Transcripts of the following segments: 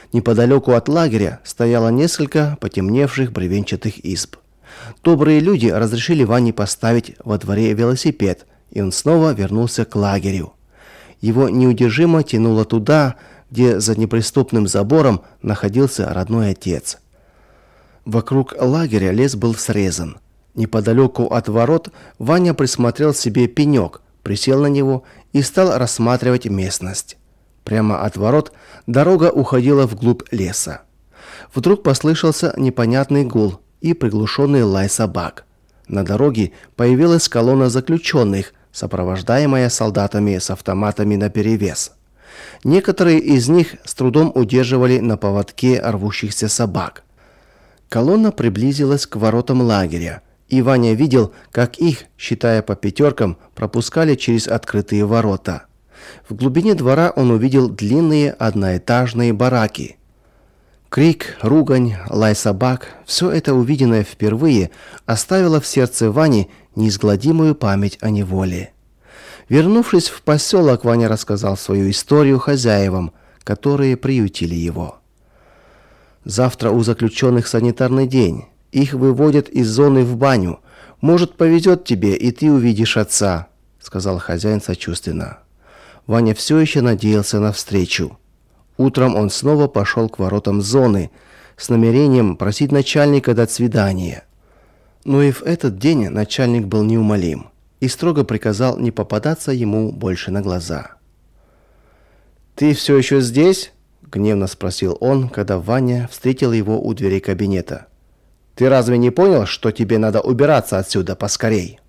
Неподалеку от лагеря стояло несколько потемневших бревенчатых изб. Добрые люди разрешили Ване поставить во дворе велосипед, и он снова вернулся к лагерю. Его неудержимо тянуло туда, где за неприступным забором находился родной отец. Вокруг лагеря лес был срезан. Неподалеку от ворот Ваня присмотрел себе пенек, присел на него и стал рассматривать местность. Прямо от ворот дорога уходила вглубь леса. Вдруг послышался непонятный гул и приглушенный лай собак. На дороге появилась колонна заключенных, сопровождаемая солдатами с автоматами наперевес. Некоторые из них с трудом удерживали на поводке рвущихся собак. Колонна приблизилась к воротам лагеря, и Ваня видел, как их, считая по пятеркам, пропускали через открытые ворота. В глубине двора он увидел длинные одноэтажные бараки. Крик, ругань, лай собак – все это увиденное впервые оставило в сердце Вани неизгладимую память о неволе. Вернувшись в поселок, Ваня рассказал свою историю хозяевам, которые приютили его. «Завтра у заключенных санитарный день. Их выводят из зоны в баню. Может, повезет тебе, и ты увидишь отца», – сказал хозяин сочувственно. Ваня все еще надеялся на встречу. Утром он снова пошел к воротам зоны с намерением просить начальника дать свидание. Но и в этот день начальник был неумолим и строго приказал не попадаться ему больше на глаза. «Ты все еще здесь?» – гневно спросил он, когда Ваня встретил его у двери кабинета. «Ты разве не понял, что тебе надо убираться отсюда поскорей?»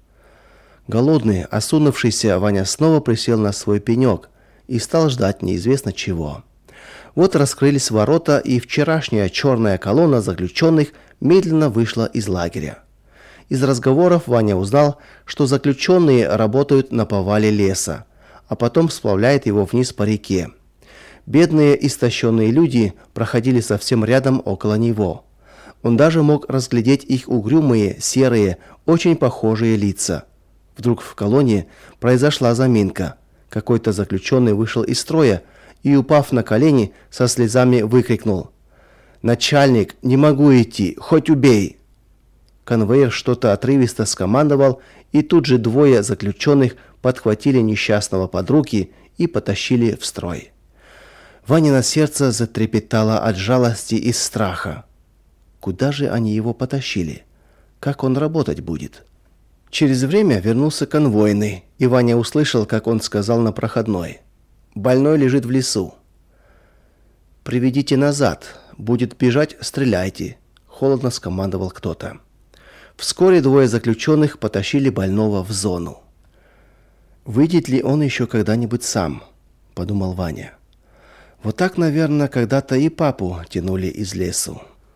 Голодный, осунувшийся Ваня снова присел на свой пенек и стал ждать неизвестно чего. Вот раскрылись ворота, и вчерашняя черная колонна заключенных медленно вышла из лагеря. Из разговоров Ваня узнал, что заключенные работают на повале леса, а потом сплавляют его вниз по реке. Бедные истощенные люди проходили совсем рядом около него. Он даже мог разглядеть их угрюмые, серые, очень похожие лица. Вдруг в колонне произошла заминка. Какой-то заключенный вышел из строя и, упав на колени, со слезами выкрикнул: «Начальник, не могу идти, хоть убей!» Конвоир что-то отрывисто скомандовал, и тут же двое заключенных подхватили несчастного под руки и потащили в строй. Ванино сердце затрепетало от жалости и страха. Куда же они его потащили? Как он работать будет? Через время вернулся конвойный, и Ваня услышал, как он сказал на проходной: «Больной лежит в лесу». «Приведите назад. Будет бежать, стреляйте», – холодно скомандовал кто-то. Вскоре двое заключенных потащили больного в зону. «Выйдет ли он еще когда-нибудь сам?» – подумал Ваня. «Вот так, наверное, когда-то и папу тянули из лесу».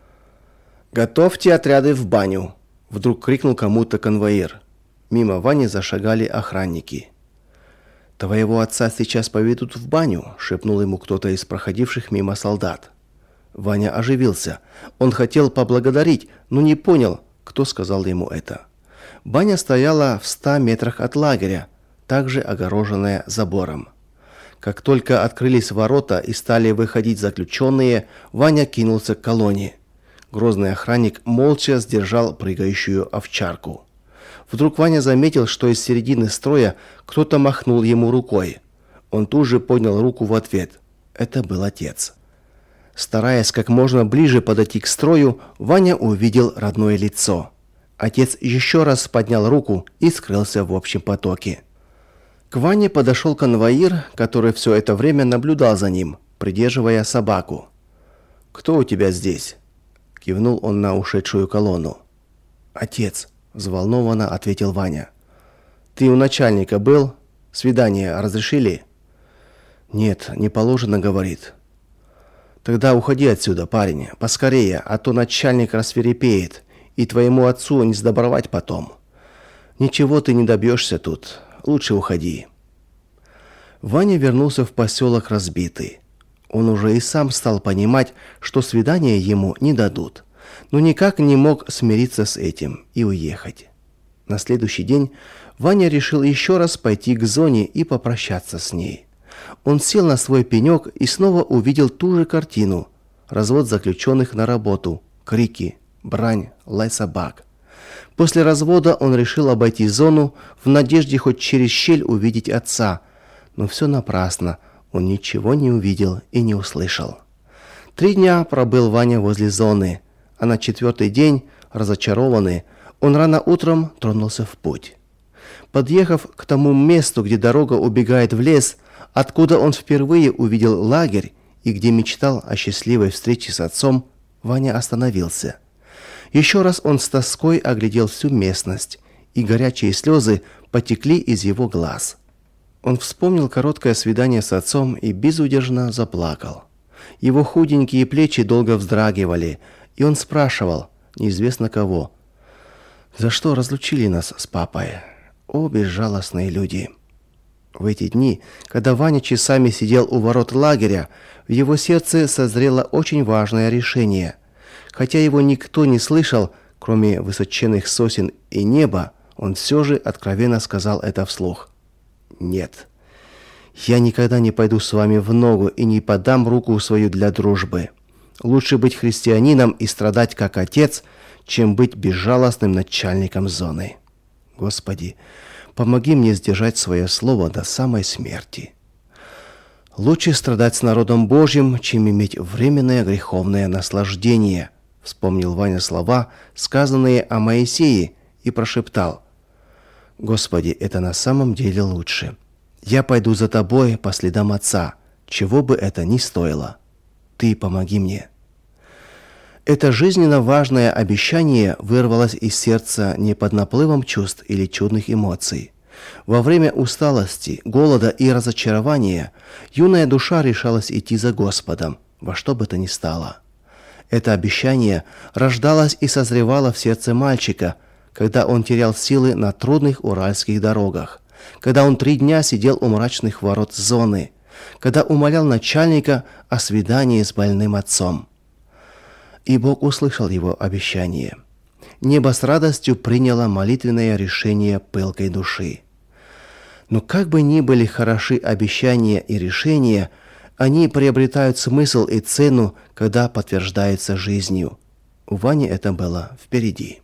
«Готовьте отряды в баню!» – вдруг крикнул кому-то конвоир. Мимо Вани зашагали охранники. «Твоего отца сейчас поведут в баню», – шепнул ему кто-то из проходивших мимо солдат. Ваня оживился. Он хотел поблагодарить, но не понял, кто сказал ему это. Баня стояла в 100 метрах от лагеря, также огороженная забором. Как только открылись ворота и стали выходить заключенные, Ваня кинулся к колонне. Грозный охранник молча сдержал прыгающую овчарку. Вдруг Ваня заметил, что из середины строя кто-то махнул ему рукой. Он тут же поднял руку в ответ. Это был отец. Стараясь как можно ближе подойти к строю, Ваня увидел родное лицо. Отец еще раз поднял руку и скрылся в общем потоке. К Ване подошел конвоир, который все это время наблюдал за ним, придерживая собаку. «Кто у тебя здесь?» – кивнул он на ушедшую колонну. «Отец», – взволнованно ответил Ваня. «Ты у начальника был? Свидание разрешили?» «Нет, не положено, — говорит». «Тогда уходи отсюда, парень, поскорее, а то начальник рассвирепеет, и твоему отцу не сдобровать потом. Ничего ты не добьешься тут, лучше уходи». Ваня вернулся в поселок разбитый. Он уже и сам стал понимать, что свидания ему не дадут, но никак не мог смириться с этим и уехать. На следующий день Ваня решил еще раз пойти к зоне и попрощаться с ней. Он сел на свой пенек и снова увидел ту же картину. Развод заключенных на работу, крики, брань, лай собак. После развода он решил обойти зону в надежде хоть через щель увидеть отца. Но все напрасно. Он ничего не увидел и не услышал. 3 дня пробыл Ваня возле зоны, а на 4-й день, разочарованный, он рано утром тронулся в путь. Подъехав к тому месту, где дорога убегает в лес, откуда он впервые увидел лагерь и где мечтал о счастливой встрече с отцом, Ваня остановился. Еще раз он с тоской оглядел всю местность, и горячие слезы потекли из его глаз. Он вспомнил короткое свидание с отцом и безудержно заплакал. Его худенькие плечи долго вздрагивали, и он спрашивал, неизвестно кого: «За что разлучили нас с папой? О, безжалостные люди!» В эти дни, когда Ваня часами сидел у ворот лагеря, в его сердце созрело очень важное решение. Хотя его никто не слышал, кроме высоченных сосен и неба, он все же откровенно сказал это вслух. «Нет, я никогда не пойду с вами в ногу и не подам руку свою для дружбы. Лучше быть христианином и страдать как отец, чем быть безжалостным начальником зоны. Господи, помоги мне сдержать свое слово до самой смерти. Лучше страдать с народом Божьим, чем иметь временное греховное наслаждение», — вспомнил Ваня слова, сказанные о Моисее, и прошептал: «Господи, это на самом деле лучше. Я пойду за тобой по следам отца, чего бы это ни стоило. Ты помоги мне». Это жизненно важное обещание вырвалось из сердца не под наплывом чувств или чудных эмоций. Во время усталости, голода и разочарования юная душа решалась идти за Господом, во что бы то ни стало. Это обещание рождалось и созревало в сердце мальчика, когда он терял силы на трудных уральских дорогах, когда он 3 дня сидел у мрачных ворот зоны, когда умолял начальника о свидании с больным отцом. И Бог услышал его обещание. Небо с радостью приняло молитвенное решение пылкой души. Но как бы ни были хороши обещания и решения, они приобретают смысл и цену, когда подтверждаются жизнью. У Вани это было впереди.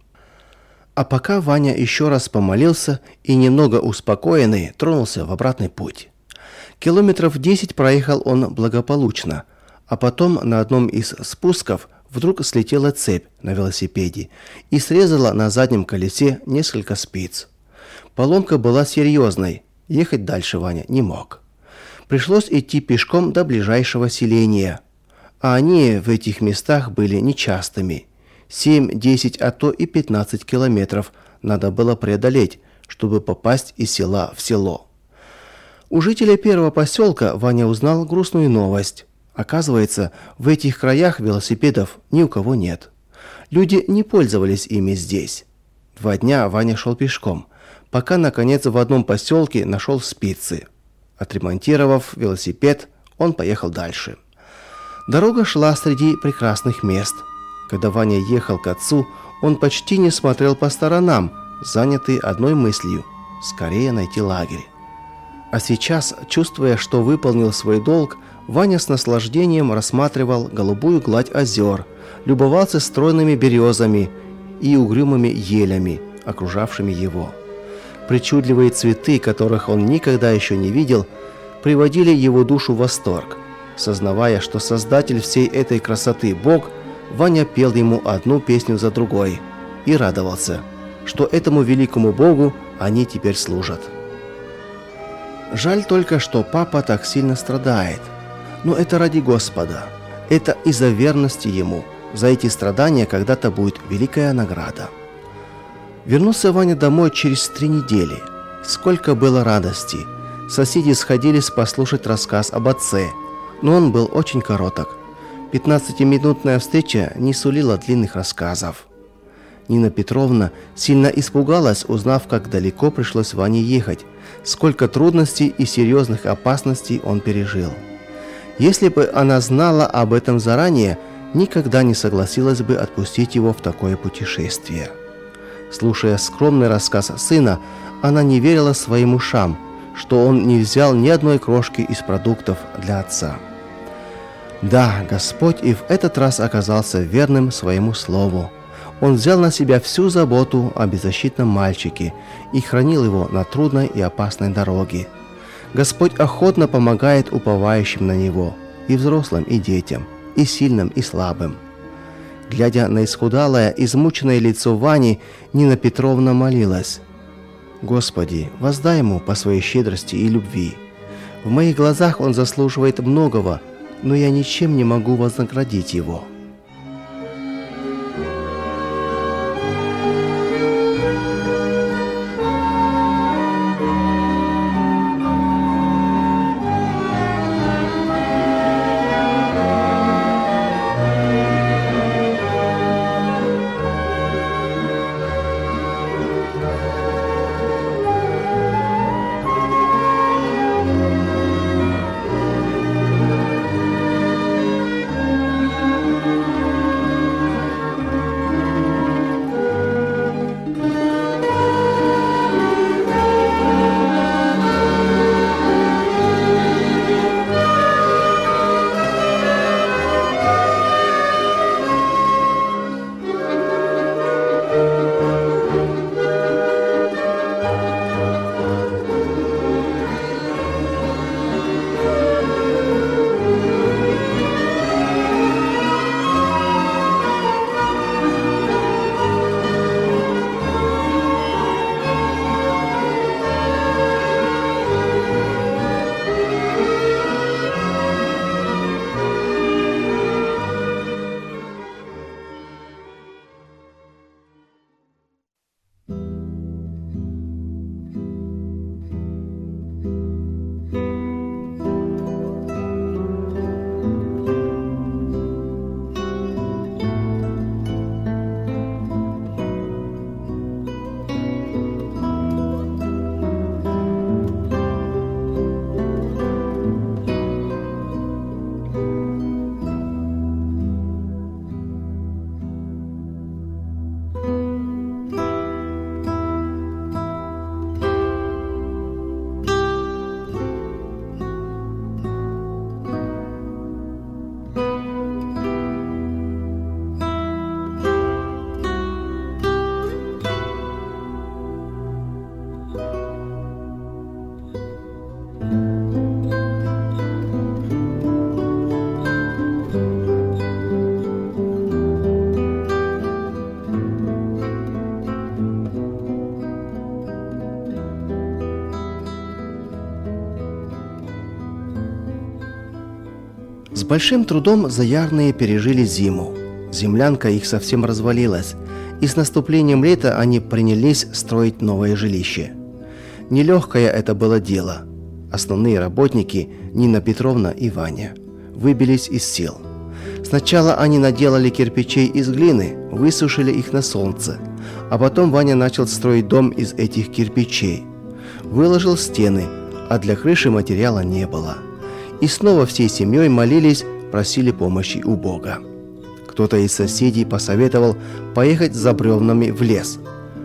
А пока Ваня еще раз помолился и, немного успокоенный, тронулся в обратный путь. Километров 10 проехал он благополучно, а потом на одном из спусков вдруг слетела цепь на велосипеде и срезала на заднем колесе несколько спиц. Поломка была серьезной, ехать дальше Ваня не мог. Пришлось идти пешком до ближайшего селения, а они в этих местах были нечастыми. 7, 10, а то и 15 километров надо было преодолеть, чтобы попасть из села в село. У жителей первого поселка Ваня узнал грустную новость. Оказывается, в этих краях велосипедов ни у кого нет. Люди не пользовались ими здесь. 2 дня Ваня шел пешком, пока, наконец, в одном поселке нашел спицы. Отремонтировав велосипед, он поехал дальше. Дорога шла среди прекрасных мест. Когда Ваня ехал к отцу, он почти не смотрел по сторонам, занятый одной мыслью – скорее найти лагерь. А сейчас, чувствуя, что выполнил свой долг, Ваня с наслаждением рассматривал голубую гладь озер, любовался стройными березами и угрюмыми елями, окружавшими его. Причудливые цветы, которых он никогда еще не видел, приводили его душу в восторг. Сознавая, что создатель всей этой красоты Бог, Ваня пел ему одну песню за другой и радовался, что этому великому Богу они теперь служат. Жаль только, что папа так сильно страдает. Но это ради Господа. Это из-за верности Ему. За эти страдания когда-то будет великая награда. Вернулся Ваня домой через 3 недели. Сколько было радости. Соседи сходились послушать рассказ об отце, но он был очень короток. 15-минутная встреча не сулила длинных рассказов. Нина Петровна сильно испугалась, узнав, как далеко пришлось Ване ехать, сколько трудностей и серьезных опасностей он пережил. Если бы она знала об этом заранее, никогда не согласилась бы отпустить его в такое путешествие. Слушая скромный рассказ сына, она не верила своим ушам, что он не взял ни одной крошки из продуктов для отца. Да, Господь и в этот раз оказался верным своему слову. Он взял на себя всю заботу о беззащитном мальчике и хранил его на трудной и опасной дороге. Господь охотно помогает уповающим на Него, и взрослым, и детям, и сильным, и слабым. Глядя на исхудалое, измученное лицо Вани, Нина Петровна молилась: «Господи, воздай ему по своей щедрости и любви. В моих глазах он заслуживает многого, но я ничем не могу вознаградить его». С большим трудом заярные пережили зиму. Землянка их совсем развалилась, и с наступлением лета они принялись строить новое жилище. Нелегкое это было дело. Основные работники, Нина Петровна и Ваня, выбились из сил. Сначала они наделали кирпичей из глины, высушили их на солнце, а потом Ваня начал строить дом из этих кирпичей. Выложил стены, а для крыши материала не было. И снова всей семьей молились, просили помощи у Бога. Кто-то из соседей посоветовал поехать за бревнами в лес.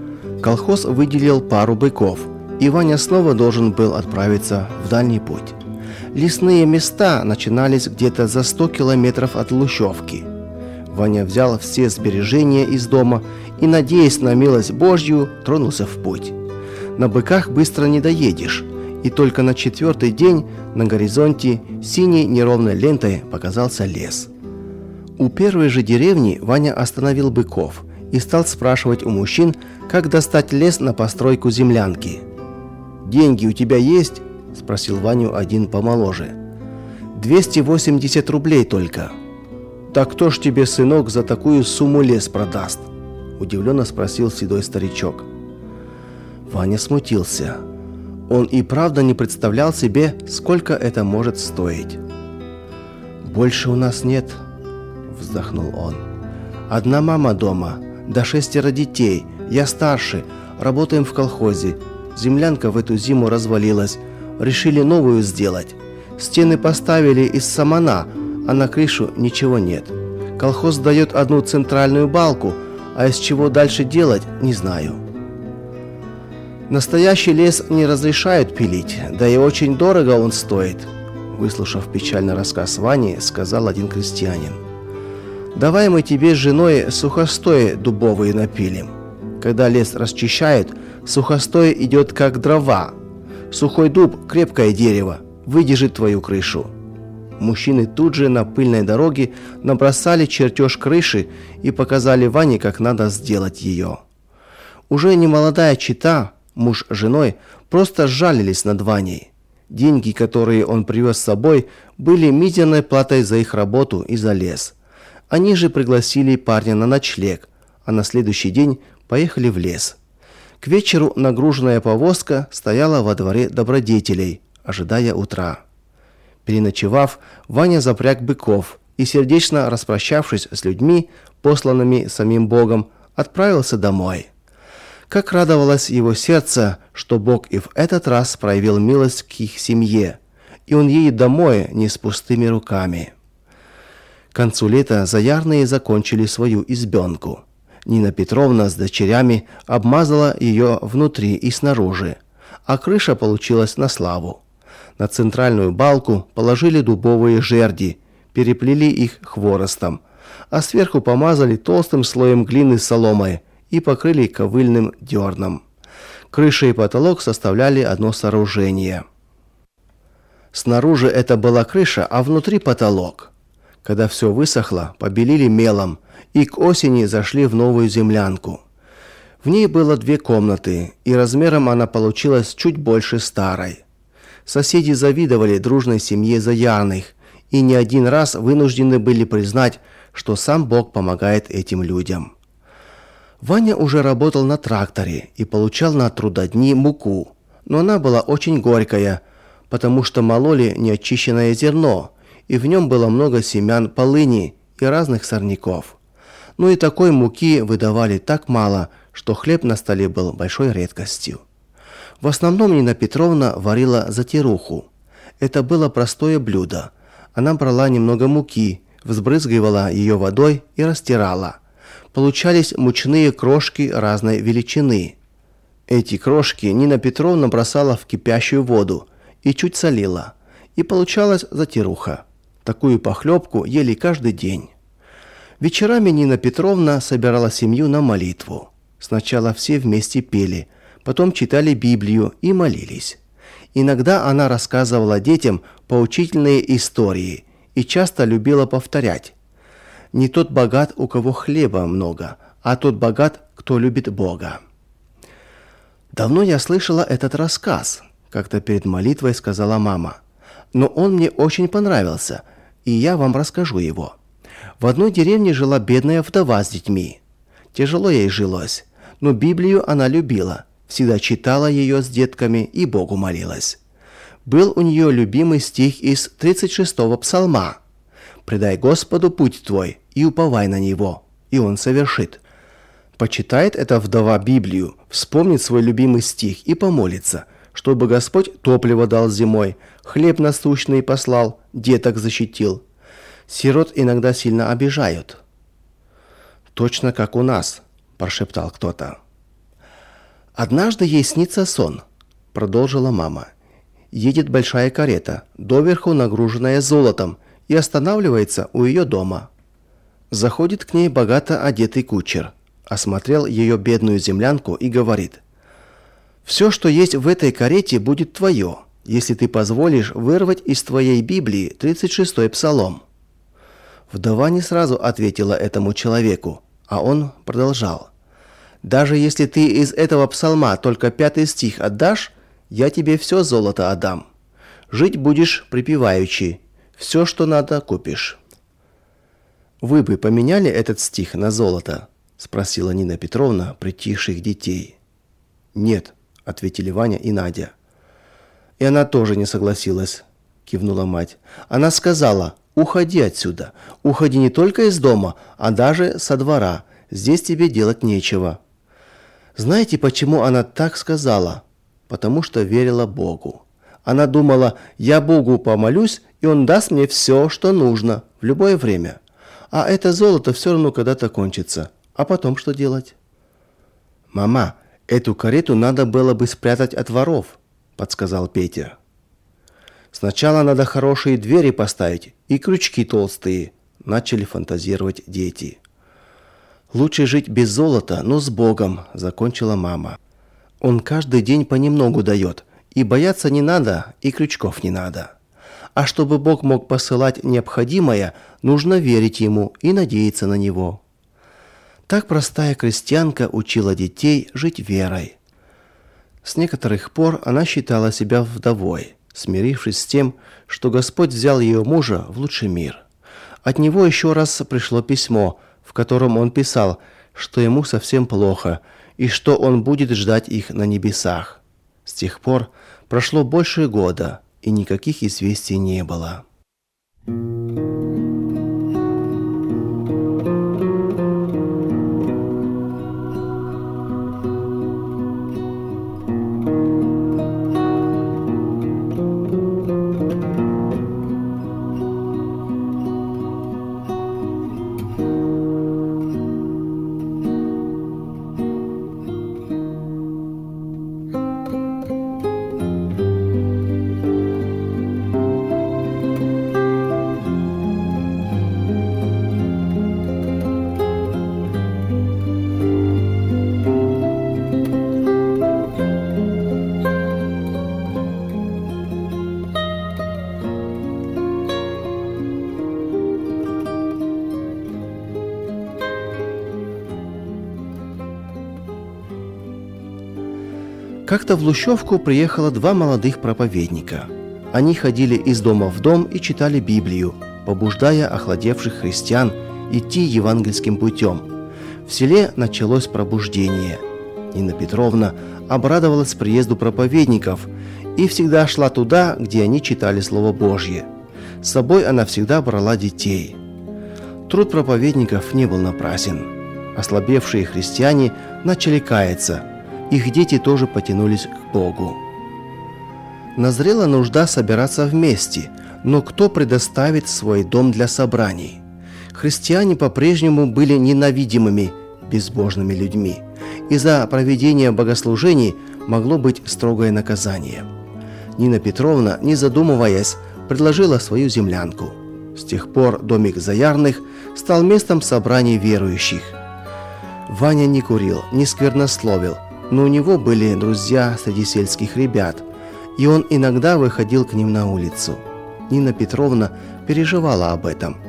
Колхоз выделил пару быков, и Ваня снова должен был отправиться в дальний путь. Лесные места начинались где-то за 100 километров от Лущевки. Ваня взял все сбережения из дома и, надеясь на милость Божью, тронулся в путь. На быках быстро не доедешь, и только на 4-й день на горизонте синей неровной лентой показался лес. У первой же деревни Ваня остановил быков и стал спрашивать у мужчин, как достать лес на постройку землянки. «Деньги у тебя есть?» – спросил Ваню один помоложе. «280 рублей только». «Так кто ж тебе, сынок, за такую сумму лес продаст?» – удивленно спросил седой старичок. Ваня смутился. Он и правда не представлял себе, сколько это может стоить. «Больше у нас нет», – вздохнул он. «Одна мама дома, да 6 детей, я старший, работаем в колхозе. Землянка в эту зиму развалилась, решили новую сделать. Стены поставили из самана, а на крышу ничего нет. Колхоз дает одну центральную балку, а из чего дальше делать, не знаю». Настоящий лес не разрешают пилить, да и очень дорого он стоит. Выслушав печальный рассказ Вани, сказал один крестьянин. Давай мы тебе с женой сухостои дубовые напилим. Когда лес расчищают, сухостой идет как дрова. Сухой дуб – крепкое дерево, выдержит твою крышу. Мужчины тут же на пыльной дороге набросали чертеж крыши и показали Ване, как надо сделать ее. Уже немолодая чета, муж с женой, просто сжалились над Ваней. Деньги, которые он привез с собой, были мизерной платой за их работу и за лес. Они же пригласили парня на ночлег, а на следующий день поехали в лес. К вечеру нагруженная повозка стояла во дворе добродетелей, ожидая утра. Переночевав, Ваня запряг быков и, сердечно распрощавшись с людьми, посланными самим Богом, отправился домой. Как радовалось его сердце, что Бог и в этот раз проявил милость к их семье, и он едет домой не с пустыми руками. К концу лета заярные закончили свою избенку. Нина Петровна с дочерями обмазала ее внутри и снаружи, а крыша получилась на славу. На центральную балку положили дубовые жерди, переплели их хворостом, а сверху помазали толстым слоем глины с соломой и покрыли ковыльным дерном. Крыша и потолок составляли одно сооружение. Снаружи это была крыша, а внутри потолок. Когда все высохло, побелили мелом и к осени зашли в новую землянку. В ней было 2 комнаты, и размером она получилась чуть больше старой. Соседи завидовали дружной семье Заярных и не один раз вынуждены были признать, что сам Бог помогает этим людям. Ваня уже работал на тракторе и получал на трудодни муку, но она была очень горькая, потому что мололи неочищенное зерно, и в нем было много семян полыни и разных сорняков. Но и такой муки выдавали так мало, что хлеб на столе был большой редкостью. В основном Нина Петровна варила затируху. Это было простое блюдо. Она брала немного муки, взбрызгивала ее водой и растирала. Получались мучные крошки разной величины. Эти крошки Нина Петровна бросала в кипящую воду и чуть солила, и получалась затируха. Такую похлебку ели каждый день. Вечерами Нина Петровна собирала семью на молитву. Сначала все вместе пели, потом читали Библию и молились. Иногда она рассказывала детям поучительные истории и часто любила повторять: «Не тот богат, у кого хлеба много, а тот богат, кто любит Бога». «Давно я слышала этот рассказ», — как-то перед молитвой сказала мама. «Но он мне очень понравился, и я вам расскажу его. В одной деревне жила бедная вдова с детьми. Тяжело ей жилось, но Библию она любила, всегда читала ее с детками и Богу молилась. Был у нее любимый стих из 36-го псалма: «Предай Господу путь твой и уповай на Него, и Он совершит». Почитает эта вдова Библию, вспомнит свой любимый стих и помолится, чтобы Господь топливо дал зимой, хлеб насущный послал, деток защитил. Сирот иногда сильно обижают. «Точно как у нас», – прошептал кто-то. «Однажды ей снится сон», – продолжила мама. «Едет большая карета, доверху нагруженная золотом, и останавливается у ее дома. Заходит к ней богато одетый кучер, осмотрел ее бедную землянку и говорит: «Все, что есть в этой карете, будет твое, если ты позволишь вырвать из твоей Библии 36-й псалом». Вдова не сразу ответила этому человеку, а он продолжал: «Даже если ты из этого псалма только 5-й стих отдашь, я тебе все золото отдам. Жить будешь припеваючи, все, что надо, купишь». «Вы бы поменяли этот стих на золото?» – спросила Нина Петровна притихших детей. «Нет», – ответили Ваня и Надя. «И она тоже не согласилась», – кивнула мать. «Она сказала: уходи отсюда, уходи не только из дома, а даже со двора, здесь тебе делать нечего». Знаете, почему она так сказала? Потому что верила Богу. Она думала: я Богу помолюсь, и Он даст мне все, что нужно, в любое время. А это золото все равно когда-то кончится. А потом что делать? «Мама, «Эту карету надо было бы спрятать от воров», – подсказал Петя. «Сначала надо хорошие двери поставить и крючки толстые», – начали фантазировать дети. «Лучше жить без золота, но с Богом», – закончила мама. «Он каждый день понемногу дает, и бояться не надо, и крючков не надо. А чтобы Бог мог посылать необходимое, нужно верить Ему и надеяться на Него». Так простая крестьянка учила детей жить верой. С некоторых пор она считала себя вдовой, смирившись с тем, что Господь взял ее мужа в лучший мир. От него еще раз пришло письмо, в котором он писал, что ему совсем плохо и что он будет ждать их на небесах. С тех пор прошло больше года, и никаких известий не было. Как-то в Лущевку приехало два молодых проповедника. Они ходили из дома в дом и читали Библию, побуждая охладевших христиан идти евангельским путем. В селе началось пробуждение. Нина Петровна обрадовалась приезду проповедников и всегда шла туда, где они читали Слово Божье. С собой она всегда брала детей. Труд проповедников не был напрасен. Ослабевшие христиане начали каяться. Их дети тоже потянулись к Богу. Назрела нужда собираться вместе, но кто предоставит свой дом для собраний? Христиане по-прежнему были ненавидимыми, безбожными людьми, и за проведение богослужений могло быть строгое наказание. Нина Петровна, не задумываясь, предложила свою землянку. С тех пор домик Заярных стал местом собраний верующих. Ваня не курил, не сквернословил, но у него были друзья среди сельских ребят, и он иногда выходил к ним на улицу. Нина Петровна переживала об этом.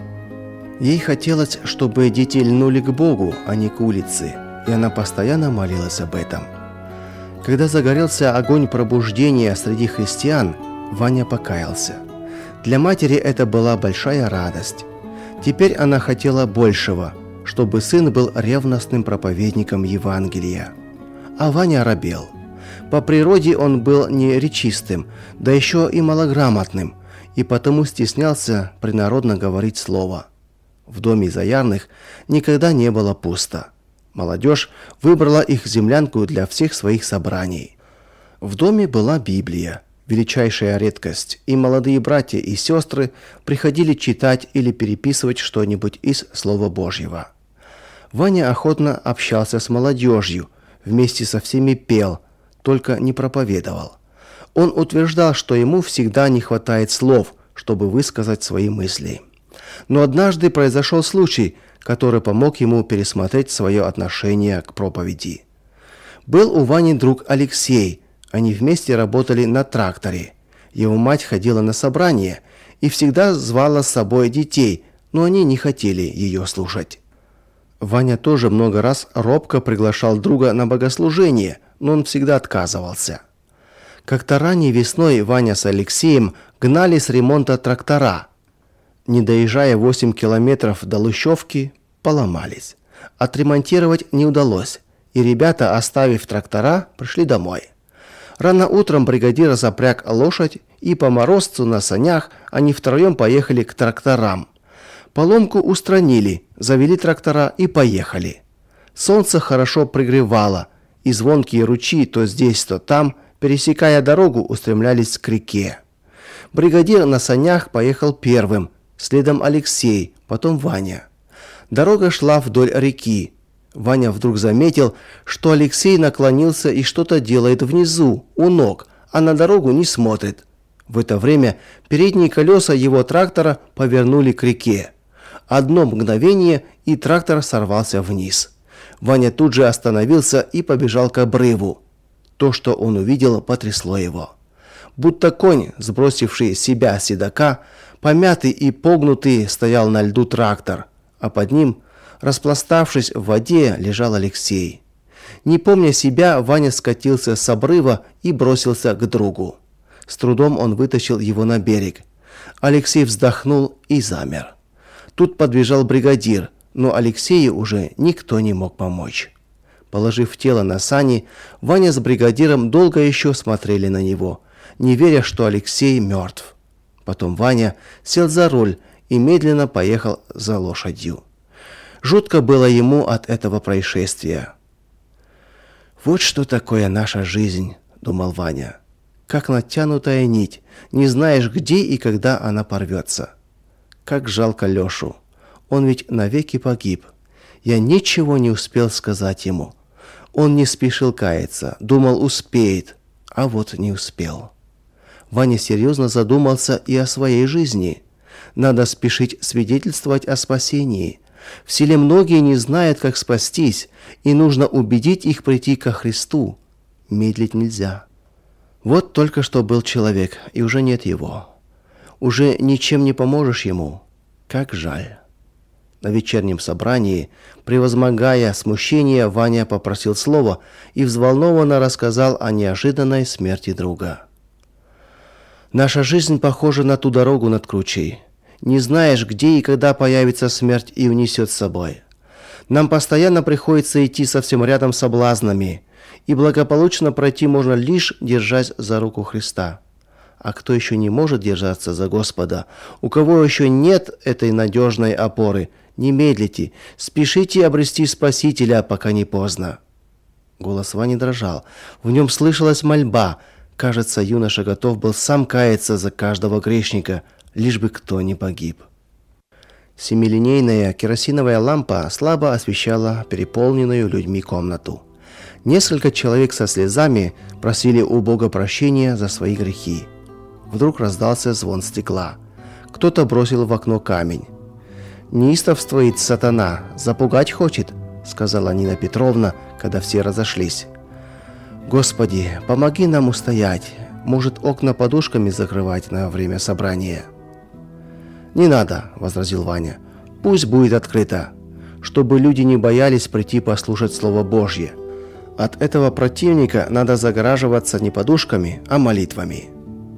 Ей хотелось, чтобы дети льнули к Богу, а не к улице, и она постоянно молилась об этом. Когда загорелся огонь пробуждения среди христиан, Ваня покаялся. Для матери это была большая радость. Теперь она хотела большего, чтобы сын был ревностным проповедником Евангелия. А Ваня робел. По природе он был не речистым, да еще и малограмотным, и потому стеснялся принародно говорить слово. В доме Заярных никогда не было пусто. Молодежь выбрала их землянку для всех своих собраний. В доме была Библия, величайшая редкость, и молодые братья и сестры приходили читать или переписывать что-нибудь из Слова Божьего. Ваня охотно общался с молодежью, вместе со всеми пел, только не проповедовал. Он утверждал, что ему всегда не хватает слов, чтобы высказать свои мысли. Но однажды произошел случай, который помог ему пересмотреть свое отношение к проповеди. Был у Вани друг Алексей, они вместе работали на тракторе. Его мать ходила на собрания и всегда звала с собой детей, но они не хотели ее слушать. Ваня тоже много раз робко приглашал друга на богослужение, но он всегда отказывался. Как-то ранней весной Ваня с Алексеем гнали с ремонта трактора. Не доезжая 8 километров до Лущевки, поломались. Отремонтировать не удалось, и ребята, оставив трактора, пришли домой. Рано утром бригадир запряг лошадь, и по морозцу на санях они втроем поехали к тракторам. Поломку устранили, завели трактора и поехали. Солнце хорошо пригревало, и звонкие ручьи то здесь, то там, пересекая дорогу, устремлялись к реке. Бригадир на санях поехал первым, следом Алексей, потом Ваня. Дорога шла вдоль реки. Ваня вдруг заметил, что Алексей наклонился и что-то делает внизу, у ног, а на дорогу не смотрит. В это время передние колеса его трактора повернули к реке. Одно мгновение, и трактор сорвался вниз. Ваня тут же остановился и побежал к обрыву. То, что он увидел, потрясло его. Будто конь, сбросивший с себя седока, помятый и погнутый, стоял на льду трактор, а под ним, распластавшись в воде, лежал Алексей. Не помня себя, Ваня скатился с обрыва и бросился к другу. С трудом он вытащил его на берег. Алексей вздохнул и замер. Тут подбежал бригадир, но Алексею уже никто не мог помочь. Положив тело на сани, Ваня с бригадиром долго еще смотрели на него, не веря, что Алексей мертв. Потом Ваня сел за руль и медленно поехал за лошадью. Жутко было ему от этого происшествия. «Вот что такое наша жизнь», — думал Ваня. «Как натянутая нить, не знаешь, где и когда она порвется. Как жалко Лешу. Он ведь навеки погиб. Я ничего не успел сказать ему. Он не спешил каяться, думал, успеет, а вот не успел». Ваня серьезно задумался и о своей жизни. Надо спешить свидетельствовать о спасении. В селе многие не знают, как спастись, и нужно убедить их прийти ко Христу. Медлить нельзя. Вот только что был человек, и уже нет его. Уже ничем не поможешь ему. Как жаль. На вечернем собрании, превозмогая смущение, Ваня попросил слова и взволнованно рассказал о неожиданной смерти друга. «Наша жизнь похожа на ту дорогу над кручей. Не знаешь, где и когда появится смерть и унесет с собой. Нам постоянно приходится идти совсем рядом с соблазнами, и благополучно пройти можно лишь держась за руку Христа. А кто еще не может держаться за Господа, у кого еще нет этой надежной опоры, не медлите, спешите обрести Спасителя, пока не поздно». Голос Вани дрожал, в нем слышалась мольба. Кажется, юноша готов был сам каяться за каждого грешника, лишь бы кто не погиб. Семилинейная керосиновая лампа слабо освещала переполненную людьми комнату. Несколько человек со слезами просили у Бога прощения за свои грехи. Вдруг раздался звон стекла. Кто-то бросил в окно камень. «Неистовствует сатана, запугать хочет», — сказала Нина Петровна, когда все разошлись. «Господи, помоги нам устоять. Может, окна подушками закрывать на время собрания?» «Не надо», — возразил Ваня. «Пусть будет открыто, чтобы люди не боялись прийти послушать Слово Божье. От этого противника надо загораживаться не подушками, а молитвами».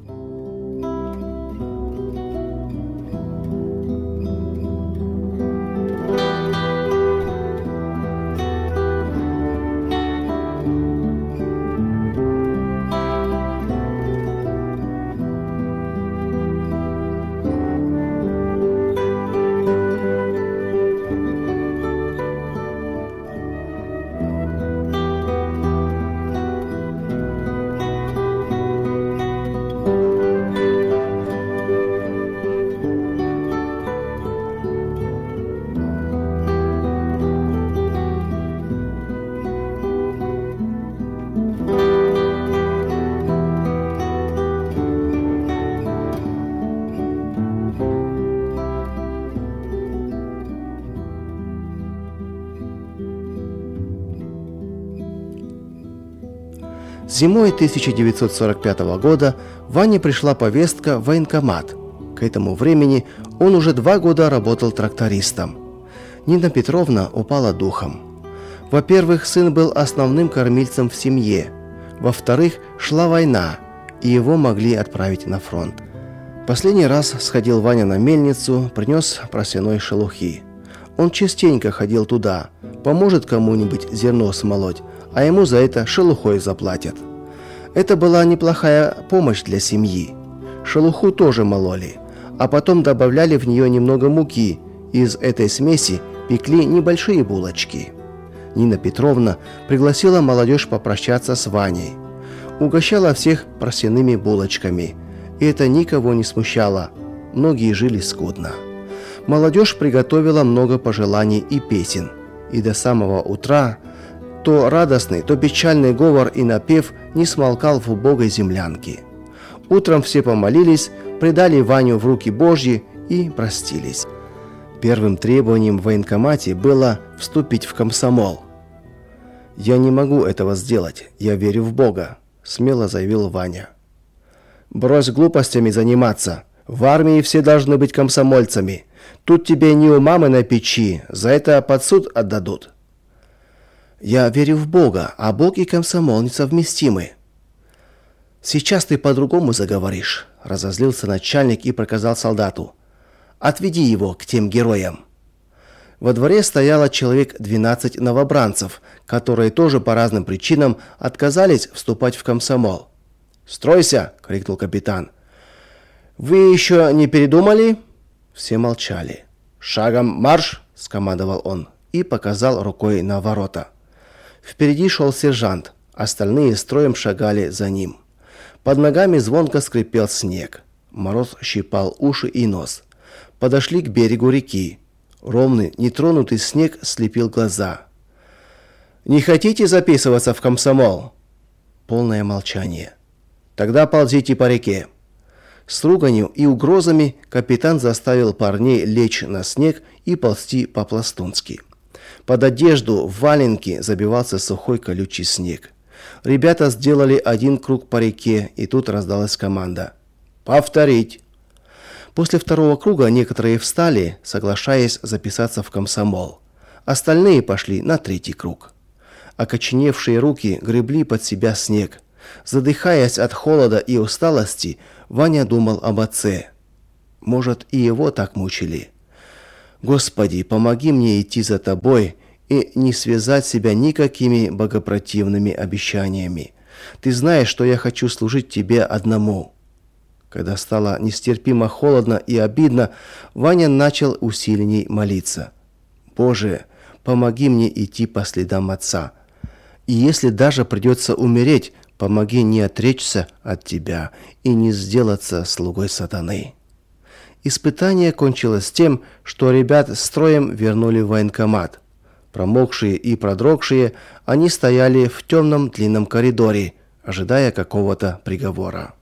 Зимой 1945 года Ване пришла повестка в военкомат. К этому времени он уже 2 года работал трактористом. Нина Петровна упала духом. Во-первых, сын был основным кормильцем в семье. Во-вторых, шла война, и его могли отправить на фронт. Последний раз сходил Ваня на мельницу, принес просяной шелухи. Он частенько ходил туда, поможет кому-нибудь зерно смолоть, а ему за это шелухой заплатят. Это была неплохая помощь для семьи. Шелуху тоже мололи, а потом добавляли в нее немного муки. Из этой смеси пекли небольшие булочки. Нина Петровна пригласила молодежь попрощаться с Ваней. Угощала всех просяными булочками. И это никого не смущало. Многие жили скудно. Молодежь приготовила много пожеланий и песен. И до самого утра то радостный, то печальный говор и напев не смолкал в убогой землянке. Утром все помолились, предали Ваню в руки Божьи и простились. Первым требованием в военкомате было вступить в комсомол. «Я не могу этого сделать, я верю в Бога», – смело заявил Ваня. «Брось глупостями заниматься. В армии все должны быть комсомольцами. Тут тебе не у мамы на печи, за это под суд отдадут». «Я верю в Бога, а Бог и комсомол несовместимы». «Сейчас ты по-другому заговоришь», – разозлился начальник и приказал солдату. «Отведи его к тем героям». Во дворе стояло человек 12 новобранцев, которые тоже по разным причинам отказались вступать в комсомол. «Стройся!» – крикнул капитан. «Вы еще не передумали?» Все молчали. «Шагом марш!» – скомандовал он и показал рукой на ворота. Впереди шел сержант, остальные строем шагали за ним. Под ногами звонко скрипел снег. Мороз щипал уши и нос. Подошли к берегу реки. Ровный, нетронутый снег слепил глаза. «Не хотите записываться в комсомол?» Полное молчание. «Тогда ползите по реке». С руганью и угрозами капитан заставил парней лечь на снег и ползти по-пластунски. Под одежду в валенки забивался сухой колючий снег. Ребята сделали один круг по реке, и тут раздалась команда: «Повторить!». После второго круга некоторые встали, соглашаясь записаться в комсомол. Остальные пошли на третий круг. Окоченевшие руки гребли под себя снег. Задыхаясь от холода и усталости, Ваня думал об отце. Может, и его так мучили. «Господи, помоги мне идти за тобой и не связать себя никакими богопротивными обещаниями. Ты знаешь, что я хочу служить тебе одному». Когда стало нестерпимо холодно и обидно, Ваня начал усиленней молиться. «Боже, помоги мне идти по следам отца. И если даже придется умереть, помоги не отречься от тебя и не сделаться слугой сатаны». Испытание кончилось тем, что ребят строем вернули в военкомат. Промокшие и продрогшие, они стояли в темном длинном коридоре, ожидая какого-то приговора.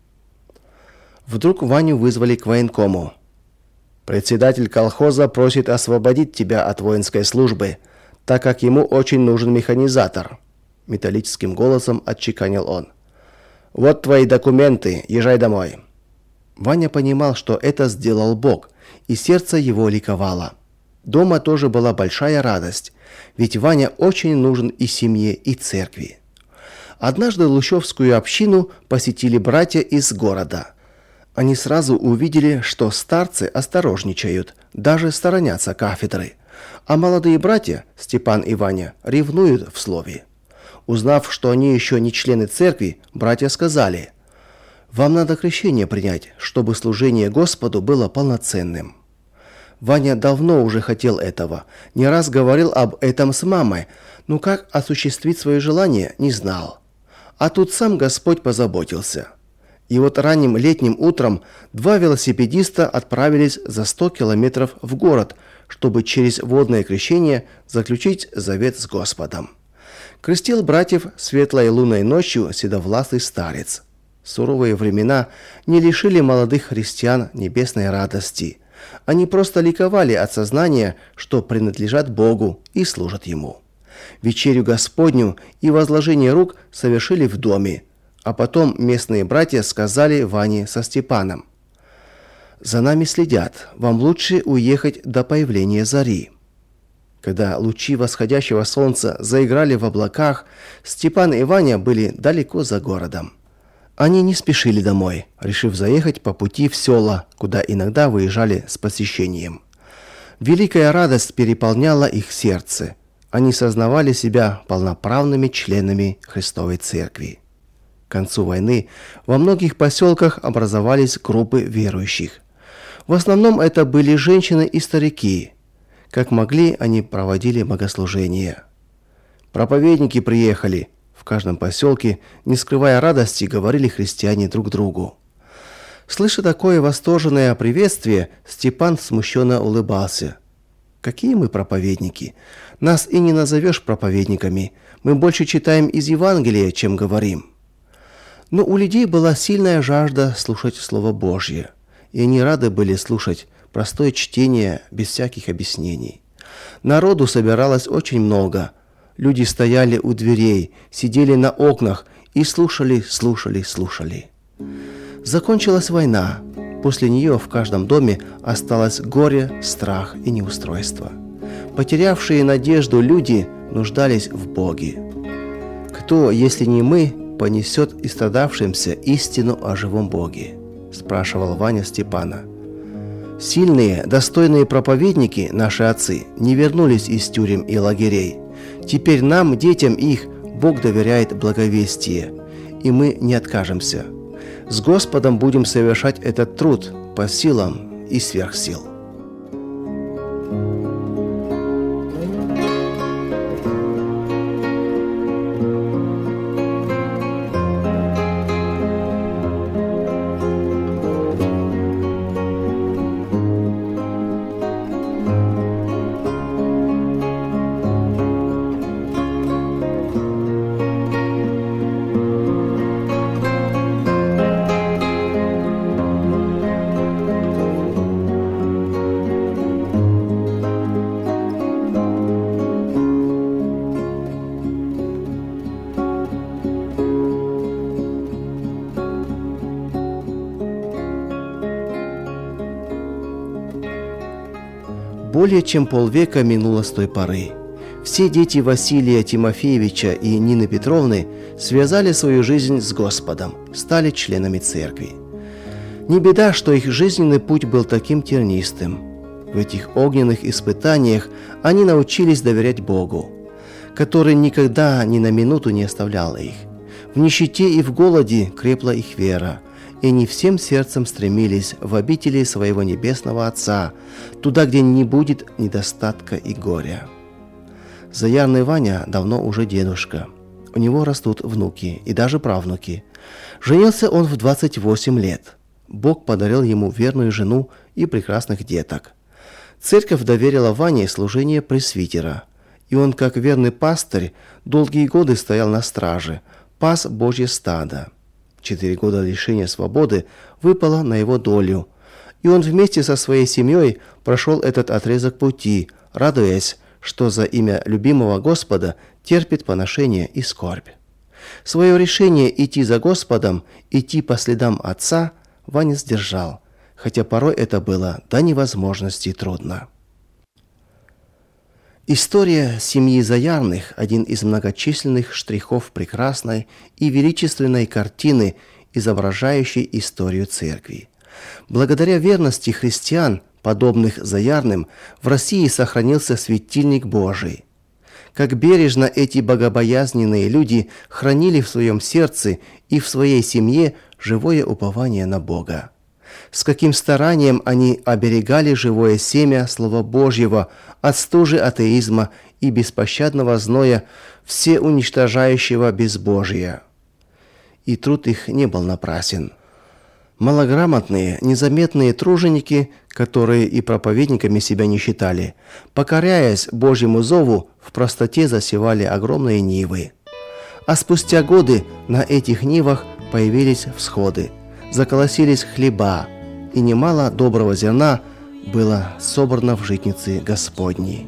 Вдруг Ваню вызвали к военкому. «Председатель колхоза просит освободить тебя от воинской службы, так как ему очень нужен механизатор», – металлическим голосом отчеканил он. «Вот твои документы, езжай домой». Ваня понимал, что это сделал Бог, и сердце его ликовало. Дома тоже была большая радость, ведь Ваня очень нужен и семье, и церкви. Однажды Лущевскую общину посетили братья из города. Они сразу увидели, что старцы осторожничают, даже сторонятся кафедры, а молодые братья, Степан и Ваня, ревнуют в слове. Узнав, что они еще не члены церкви, братья сказали: «Вам надо крещение принять, чтобы служение Господу было полноценным». Ваня давно уже хотел этого, не раз говорил об этом с мамой, но как осуществить свое желание, не знал. А тут сам Господь позаботился. И вот ранним летним утром два велосипедиста отправились за 100 километров в город, чтобы через водное крещение заключить завет с Господом. Крестил братьев светлой лунной ночью седовласый старец. Суровые времена не лишили молодых христиан небесной радости. Они просто ликовали от сознания, что принадлежат Богу и служат Ему. Вечерю Господню и возложение рук совершили в доме, а потом местные братья сказали Ване со Степаном: «За нами следят, вам лучше уехать до появления зари». Когда лучи восходящего солнца заиграли в облаках, Степан и Ваня были далеко за городом. Они не спешили домой, решив заехать по пути в села, куда иногда выезжали с посещением. Великая радость переполняла их сердце. Они сознавали себя полноправными членами Христовой Церкви. К концу войны во многих поселках образовались группы верующих. В основном это были женщины и старики. Как могли, они проводили богослужения. «Проповедники приехали», — в каждом поселке, не скрывая радости, говорили христиане друг другу. Слыша такое восторженное приветствие, Степан смущенно улыбался. Какие мы проповедники? Нас и не назовешь проповедниками. Мы больше читаем из Евангелия, чем говорим. Но у людей была сильная жажда слушать Слово Божье, и они рады были слушать простое чтение без всяких объяснений. Народу собиралось очень много. Люди стояли у дверей, сидели на окнах и слушали. Закончилась война. После нее в каждом доме осталось горе, страх и неустройство. Потерявшие надежду люди нуждались в Боге. Кто, если не мы, понесет истрадавшимся истину о живом Боге? Спрашивал Ваня Степана. Сильные, достойные проповедники, наши отцы, не вернулись из тюрем и лагерей. Теперь нам, детям их, Бог доверяет благовестие, и мы не откажемся. С Господом будем совершать этот труд по силам и сверх сил. Более чем полвека минуло с той поры. Все дети Василия Тимофеевича и Нины Петровны связали свою жизнь с Господом, стали членами церкви. Не беда, что их жизненный путь был таким тернистым. В этих огненных испытаниях они научились доверять Богу, который никогда ни на минуту не оставлял их. В нищете и в голоде крепла их вера, и они всем сердцем стремились в обители своего Небесного Отца, туда, где не будет недостатка и горя. Заярный Ваня давно уже дедушка. У него растут внуки и даже правнуки. Женился он в 28 лет. Бог подарил ему верную жену и прекрасных деток. Церковь доверила Ване служение пресвитера, и он, как верный пастырь, долгие годы стоял на страже, пас Божье стадо. 4 года лишения свободы выпало на его долю, и он вместе со своей семьей прошел этот отрезок пути, радуясь, что за имя любимого Господа терпит поношение и скорбь. Свое решение идти за Господом, идти по следам Отца, Ваня сдержал, хотя порой это было до невозможности трудно. История семьи Заярных – один из многочисленных штрихов прекрасной и величественной картины, изображающей историю церкви. Благодаря верности христиан, подобных Заярным, в России сохранился светильник Божий. Как бережно эти богобоязненные люди хранили в своем сердце и в своей семье живое упование на Бога. С каким старанием они оберегали живое семя Слова Божьего от стужи атеизма и беспощадного зноя всеуничтожающего безбожия. И труд их не был напрасен. Малограмотные, незаметные труженики, которые и проповедниками себя не считали, покоряясь Божьему зову, в простоте засевали огромные нивы. А спустя годы на этих нивах появились всходы, заколосились хлеба, и немало доброго зерна было собрано в житнице Господней.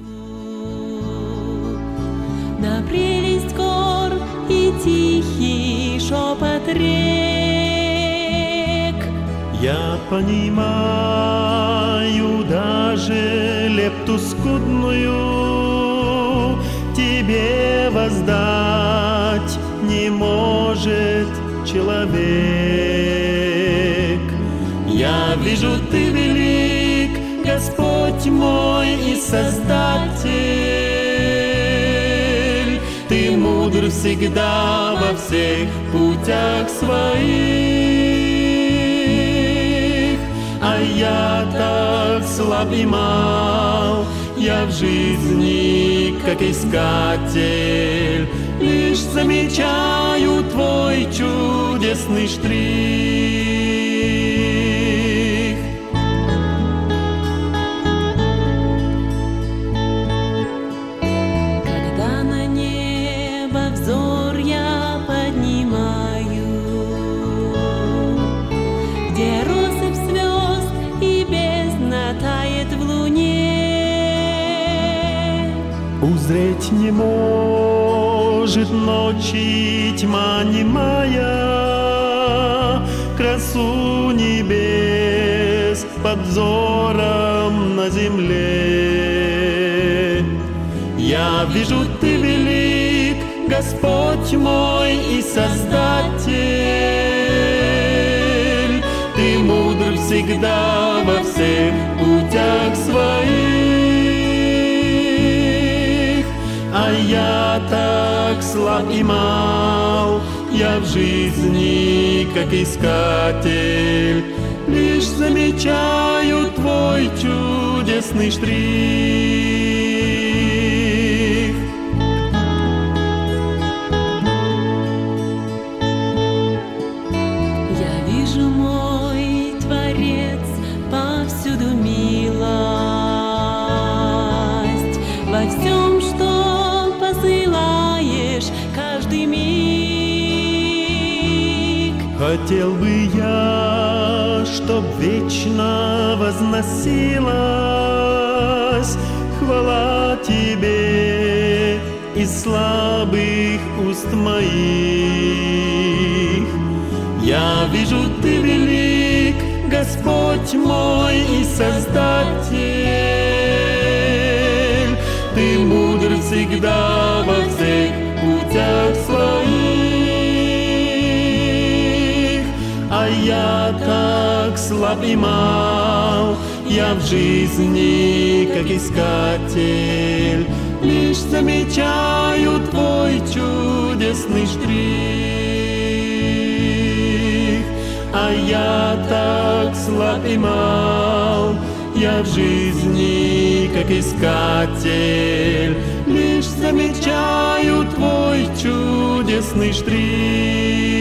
На прелесть гор и тихий шепот рек. Я понимаю даже лепту скудную, тебе воздать не может человек. Я вижу, ты велик, Господь мой и Создатель. Ты мудр всегда во всех путях своих. А я так слаб и мал, я в жизни как искатель, лишь замечаю твой чудесный штрих. Узреть не может ночи тьма немая, красу небес под взором на земле. Я вижу, ты велик, Господь мой и Создатель, ты мудр всегда во всех путях своих. А я так слаб и мал, я в жизни как искатель, лишь замечаю твой чудесный штрих. Я вижу, мой Творец, повсюду милость, во всем, что посылаешь каждый миг. Хотел бы я, чтоб вечно возносилась хвала тебе из слабых уст моих. Я вижу, ты велик, Господь мой и Создатель, ты мудр всегда во всех путях своих. А я так слаб и мал, я в жизни как искатель, лишь замечаю твой чудесный штрих. А я так слаб и мал, я в жизни как искатель, лишь замечаю твой чудесный штрих.